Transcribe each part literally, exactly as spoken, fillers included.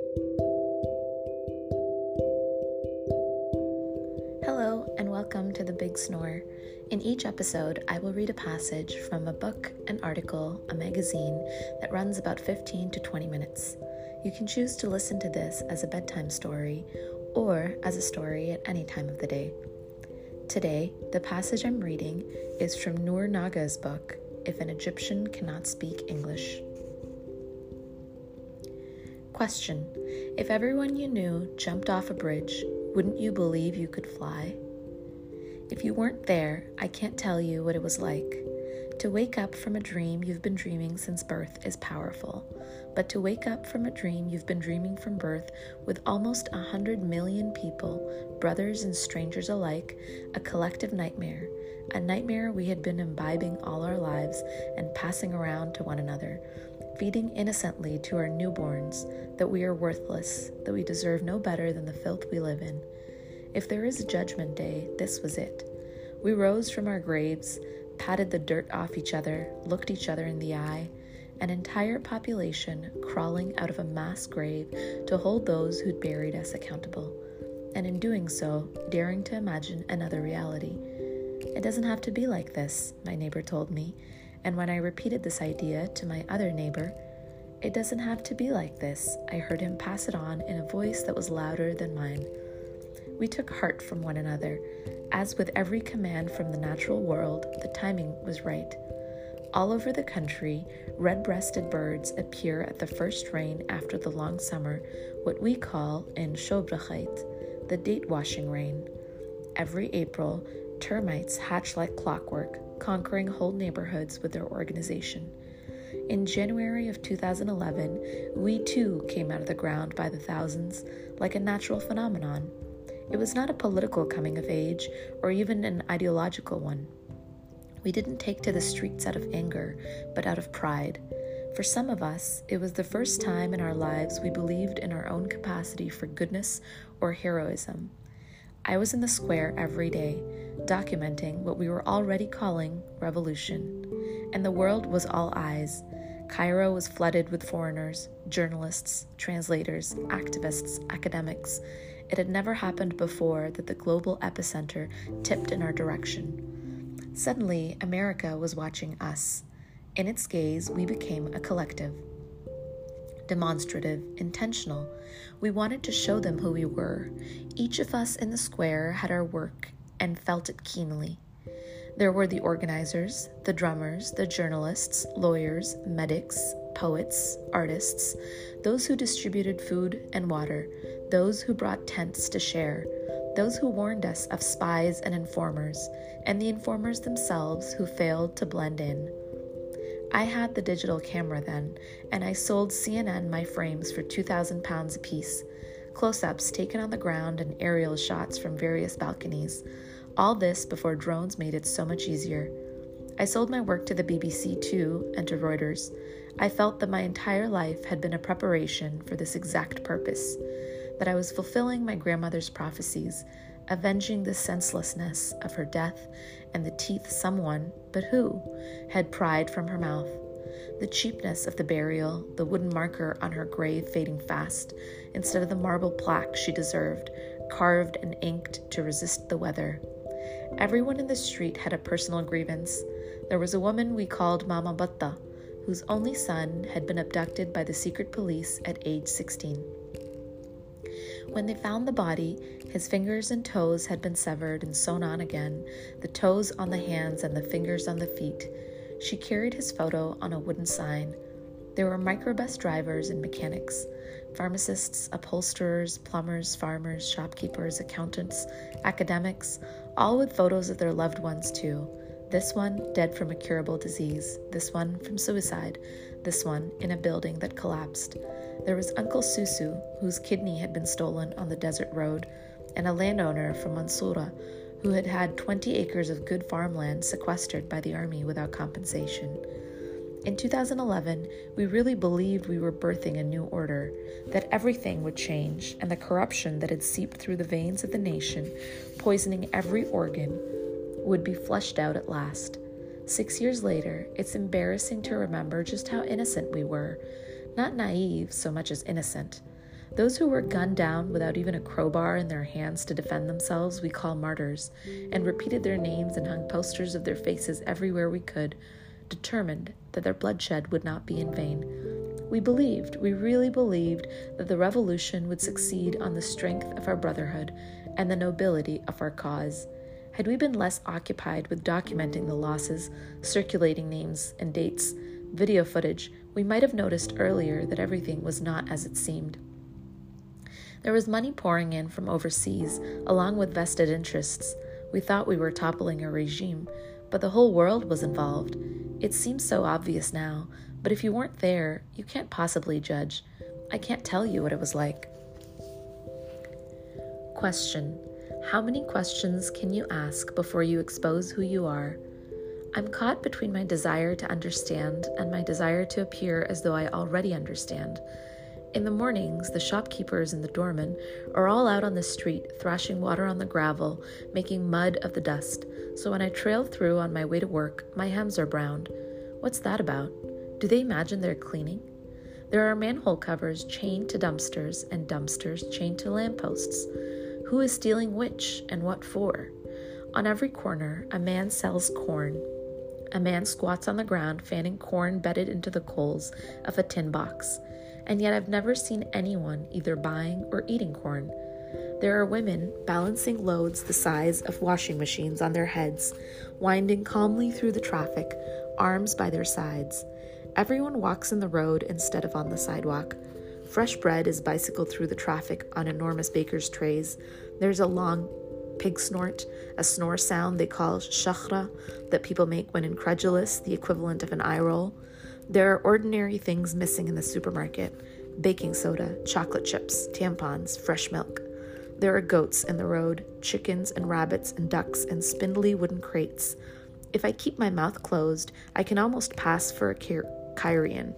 Hello, and welcome to The Big Snore. In each episode, I will read a passage from a book, an article, a magazine that runs about fifteen to twenty minutes. You can choose to listen to this as a bedtime story or as a story at any time of the day. Today, the passage I'm reading is from Noor Naga's book, If an Egyptian Cannot Speak English. Question: If everyone you knew jumped off a bridge, wouldn't you believe you could fly? If you weren't there, I can't tell you what it was like. To wake up from a dream you've been dreaming since birth is powerful, but to wake up from a dream you've been dreaming from birth with almost a hundred million people, brothers and strangers alike, a collective nightmare, a nightmare we had been imbibing all our lives and passing around to one another, feeding innocently to our newborns that we are worthless, that we deserve no better than the filth we live in. If there is a judgment day, this was it. We rose from our graves, patted the dirt off each other, looked each other in the eye, an entire population crawling out of a mass grave to hold those who'd buried us accountable, and in doing so, daring to imagine another reality. It doesn't have to be like this, my neighbor told me, and when I repeated this idea to my other neighbor, it doesn't have to be like this, I heard him pass it on in a voice that was louder than mine. We took heart from one another. As with every command from the natural world, the timing was right. All over the country, red-breasted birds appear at the first rain after the long summer, what we call in Shobrachait, the date-washing rain. Every April, termites hatch like clockwork, conquering whole neighborhoods with their organization. In January of two thousand eleven, we too came out of the ground by the thousands, like a natural phenomenon. It was not a political coming of age, or even an ideological one. We didn't take to the streets out of anger, but out of pride. For some of us, it was the first time in our lives we believed in our own capacity for goodness or heroism. I was in the square every day, documenting what we were already calling revolution. And the world was all eyes. Cairo was flooded with foreigners, journalists, translators, activists, academics. It had never happened before that the global epicenter tipped in our direction. Suddenly, America was watching us. In its gaze, we became a collective. Demonstrative, intentional. We wanted to show them who we were. Each of us in the square had our work and felt it keenly. There were the organizers, the drummers, the journalists, lawyers, medics, poets, artists, those who distributed food and water, those who brought tents to share, those who warned us of spies and informers, and the informers themselves who failed to blend in. I had the digital camera then, and I sold C N N my frames for two thousand pounds apiece, close-ups taken on the ground and aerial shots from various balconies. All this before drones made it so much easier. I sold my work to the B B C too, and to Reuters. I felt that my entire life had been a preparation for this exact purpose, that I was fulfilling my grandmother's prophecies, avenging the senselessness of her death and the teeth someone, but who, had pried from her mouth. The cheapness of the burial, the wooden marker on her grave fading fast, instead of the marble plaque she deserved, carved and inked to resist the weather. Everyone in the street had a personal grievance. There was a woman we called Mama Batta, whose only son had been abducted by the secret police at age sixteen. When they found the body, his fingers and toes had been severed and sewn on again, the toes on the hands and the fingers on the feet. She carried his photo on a wooden sign. There were microbus drivers and mechanics, pharmacists, upholsterers, plumbers, farmers, shopkeepers, accountants, academics, all with photos of their loved ones too. This one dead from a curable disease, this one from suicide, this one in a building that collapsed. There was Uncle Susu, whose kidney had been stolen on the desert road, and a landowner from Mansoura, who had had twenty acres of good farmland sequestered by the army without compensation. In two thousand eleven, we really believed we were birthing a new order, that everything would change, and the corruption that had seeped through the veins of the nation, poisoning every organ, would be flushed out at last. Six years later, it's embarrassing to remember just how innocent we were. Not naive so much as innocent. Those who were gunned down without even a crowbar in their hands to defend themselves we call martyrs, and repeated their names and hung posters of their faces everywhere we could, determined that their bloodshed would not be in vain. We believed, we really believed, that the revolution would succeed on the strength of our brotherhood and the nobility of our cause. Had we been less occupied with documenting the losses, circulating names and dates, video footage, we might have noticed earlier that everything was not as it seemed. There was money pouring in from overseas, along with vested interests. We thought we were toppling a regime, but the whole world was involved. It seems so obvious now, but if you weren't there, you can't possibly judge. I can't tell you what it was like. Question: how many questions can you ask before you expose who you are? I'm caught between my desire to understand and my desire to appear as though I already understand. In the mornings, the shopkeepers and the doormen are all out on the street, thrashing water on the gravel, making mud of the dust. So when I trail through on my way to work, my hands are browned. What's that about? Do they imagine they're cleaning? There are manhole covers chained to dumpsters and dumpsters chained to lampposts. Who is stealing which and what for? On every corner, a man sells corn. A man squats on the ground, fanning corn bedded into the coals of a tin box. And yet I've never seen anyone either buying or eating corn. There are women balancing loads the size of washing machines on their heads, winding calmly through the traffic, arms by their sides. Everyone walks in the road instead of on the sidewalk. Fresh bread is bicycled through the traffic on enormous baker's trays. There's a long pig snort, a snore sound they call shakhra that people make when incredulous, the equivalent of an eye roll. There are ordinary things missing in the supermarket: baking soda, chocolate chips, tampons, fresh milk. There are goats in the road, chickens and rabbits and ducks in spindly wooden crates. If I keep my mouth closed, I can almost pass for a Cairene.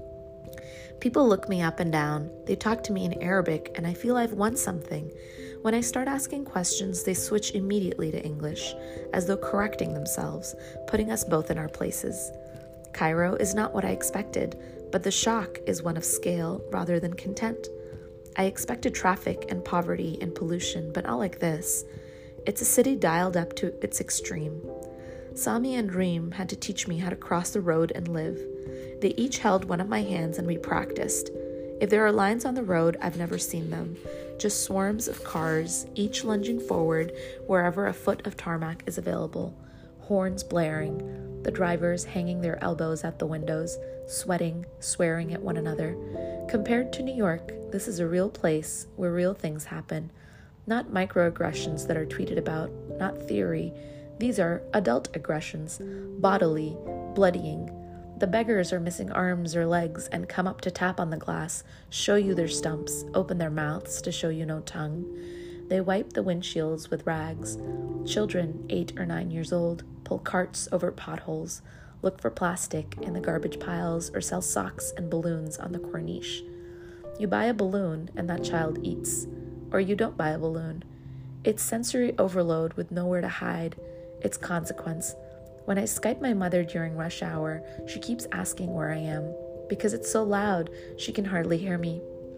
People look me up and down. They talk to me in Arabic, and I feel I've won something. When I start asking questions, they switch immediately to English, as though correcting themselves, putting us both in our places. Cairo is not what I expected, but the shock is one of scale rather than content. I expected traffic and poverty and pollution, but not like this. It's a city dialed up to its extreme. Sami and Reem had to teach me how to cross the road and live. They each held one of my hands and we practiced. If there are lines on the road, I've never seen them. Just swarms of cars, each lunging forward wherever a foot of tarmac is available. Horns blaring, the drivers hanging their elbows at the windows, sweating, swearing at one another. Compared to New York, this is a real place where real things happen. Not microaggressions that are tweeted about, not theory. These are adult aggressions, bodily, bloodying. The beggars are missing arms or legs and come up to tap on the glass, show you their stumps, open their mouths to show you no tongue. They wipe the windshields with rags. Children, eight or nine years old, pull carts over potholes, look for plastic in the garbage piles, or sell socks and balloons on the corniche. You buy a balloon and that child eats, or you don't buy a balloon. It's sensory overload with nowhere to hide. It's consequence. When I Skype my mother during rush hour, she keeps asking where I am. Because it's so loud, she can hardly hear me.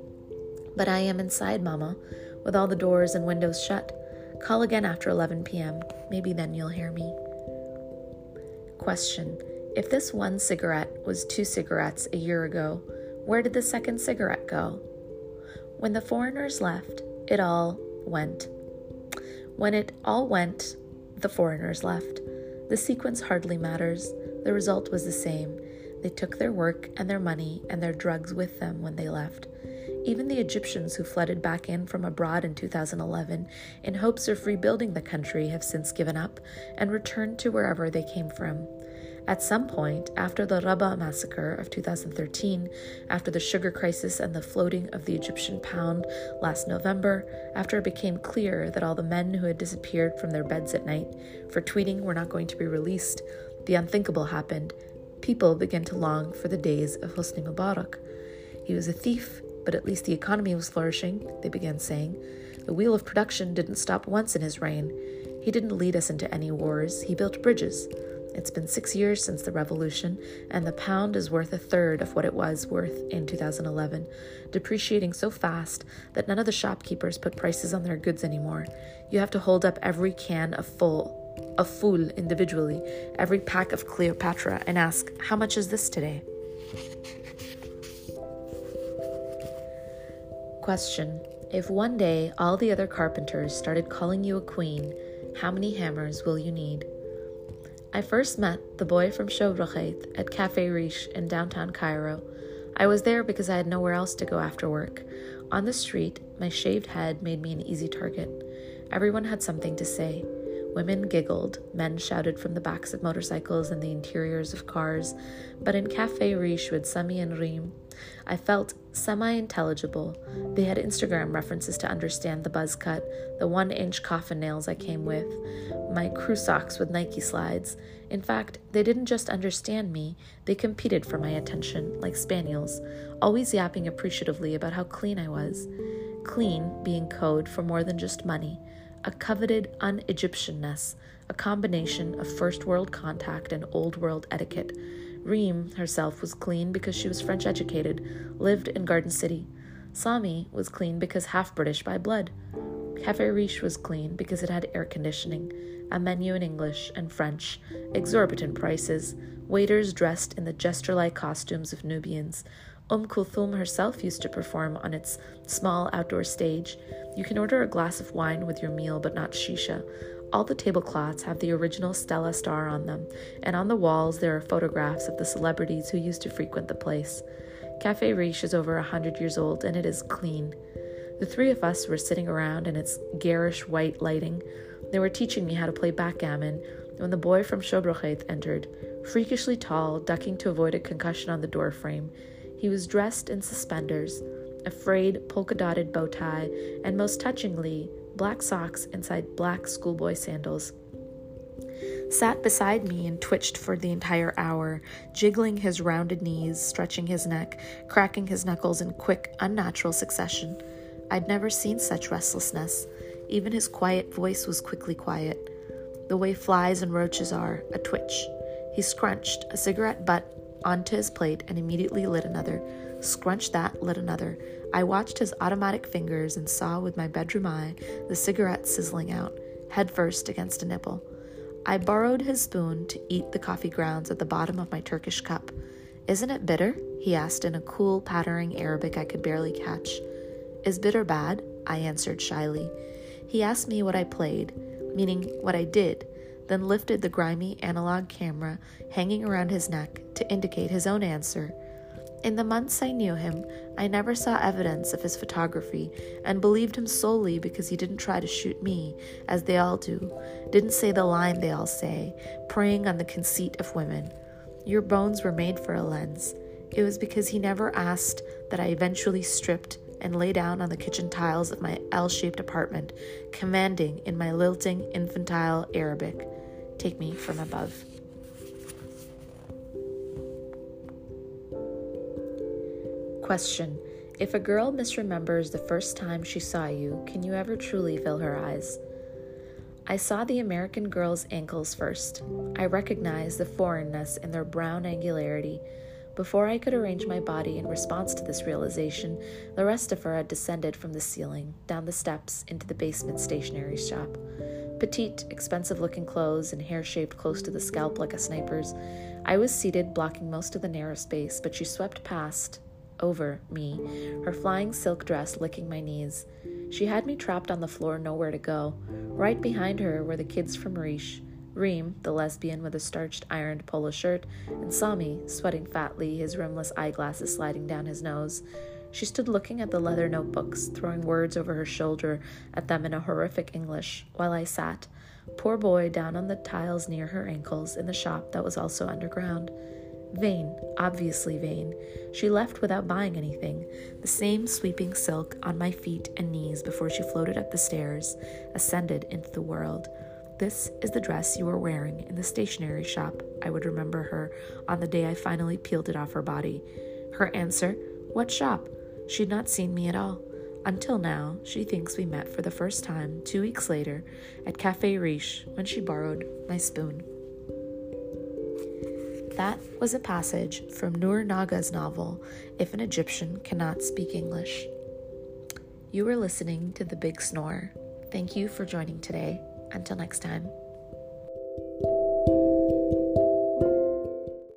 But I am inside, Mama, with all the doors and windows shut. Call again after eleven p.m. Maybe then you'll hear me. Question: if this one cigarette was two cigarettes a year ago, where did the second cigarette go? When the foreigners left, it all went. When it all went, the foreigners left. The sequence hardly matters. The result was the same. They took their work and their money and their drugs with them when they left. Even the Egyptians who flooded back in from abroad in two thousand eleven in hopes of rebuilding the country have since given up and returned to wherever they came from. At some point, after the Rabaa massacre of two thousand thirteen, after the sugar crisis and the floating of the Egyptian pound last November, after it became clear that all the men who had disappeared from their beds at night for tweeting were not going to be released, the unthinkable happened. People began to long for the days of Hosni Mubarak. He was a thief, but at least the economy was flourishing, they began saying. The wheel of production didn't stop once in his reign. He didn't lead us into any wars. He built bridges. It's been six years since the revolution, and the pound is worth a third of what it was worth in two thousand eleven, depreciating so fast that none of the shopkeepers put prices on their goods anymore. You have to hold up every can of full, of full individually, every pack of Cleopatra, and ask, how much is this today? Question. If one day all the other carpenters started calling you a queen, how many hammers will you need? I first met the boy from Shobrachet at Cafe Riche in downtown Cairo. I was there because I had nowhere else to go after work. On the street, my shaved head made me an easy target. Everyone had something to say. Women giggled, men shouted from the backs of motorcycles and the interiors of cars, but in Cafe Riche with Sami and Reem, I felt semi-intelligible. They had Instagram references to understand the buzz cut, the one-inch coffin nails I came with, my crew socks with Nike slides. In fact, they didn't just understand me, they competed for my attention, like spaniels, always yapping appreciatively about how clean I was. Clean being code for more than just money, a coveted un-Egyptianness, a combination of first-world contact and old-world etiquette. Reem herself was clean because she was French-educated, lived in Garden City. Sami was clean because half-British by blood. Cafe Riche was clean because it had air conditioning, a menu in English and French, exorbitant prices, waiters dressed in the jester-like costumes of Nubians. Umm Kulthum herself used to perform on its small outdoor stage. You can order a glass of wine with your meal, but not shisha. All the tablecloths have the original Stella star on them, and on the walls there are photographs of the celebrities who used to frequent the place. Cafe Riche is over a hundred years old, and it is clean. The three of us were sitting around in its garish white lighting. They were teaching me how to play backgammon when the boy from Shobrachet entered, freakishly tall, ducking to avoid a concussion on the doorframe. He was dressed in suspenders, a frayed polka-dotted bow tie, and most touchingly, black socks inside black schoolboy sandals. Sat beside me and twitched for the entire hour, jiggling his rounded knees, stretching his neck, cracking his knuckles in quick, unnatural succession. I'd never seen such restlessness. Even his quiet voice was quickly quiet. The way flies and roaches are, a twitch. He scrunched a cigarette butt onto his plate and immediately lit another. Scrunched that, lit another. I watched his automatic fingers and saw with my bedroom eye the cigarette sizzling out, headfirst against a nipple. I borrowed his spoon to eat the coffee grounds at the bottom of my Turkish cup. "Isn't it bitter?" he asked in a cool, pattering Arabic I could barely catch. "Is bitter bad?" I answered shyly. He asked me what I played, meaning what I did, then lifted the grimy analog camera hanging around his neck to indicate his own answer. In the months I knew him, I never saw evidence of his photography and believed him solely because he didn't try to shoot me, as they all do, didn't say the line they all say, preying on the conceit of women. Your bones were made for a lens. It was because he never asked that I eventually stripped and lay down on the kitchen tiles of my L-shaped apartment, commanding in my lilting, infantile Arabic, "Take me from above." Question. If a girl misremembers the first time she saw you, can you ever truly fill her eyes? I saw the American girl's ankles first. I recognized the foreignness in their brown angularity. Before I could arrange my body in response to this realization, the rest of her had descended from the ceiling, down the steps, into the basement stationery shop. Petite, expensive-looking clothes and hair shaped close to the scalp like a sniper's. I was seated, blocking most of the narrow space, but she swept past, over me, her flying silk dress licking my knees. She had me trapped on the floor, nowhere to go. Right behind her were the kids from Riche, Reem, the lesbian with a starched ironed polo shirt, and Sami, sweating fatly, his rimless eyeglasses sliding down his nose. She stood looking at the leather notebooks, throwing words over her shoulder at them in a horrific English, while I sat, poor boy, down on the tiles near her ankles in the shop that was also underground. Vain, obviously vain. She left without buying anything, the same sweeping silk on my feet and knees before she floated up the stairs, ascended into the world. "This is the dress you were wearing in the stationery shop," I would remember her on the day I finally peeled it off her body. Her answer, "What shop?" She'd not seen me at all. Until now, she thinks we met for the first time two weeks later at Cafe Riche when she borrowed my spoon. That was a passage from Noor Naga's novel, If an Egyptian Cannot Speak English. You were listening to The Big Snore. Thank you for joining today. Until next time.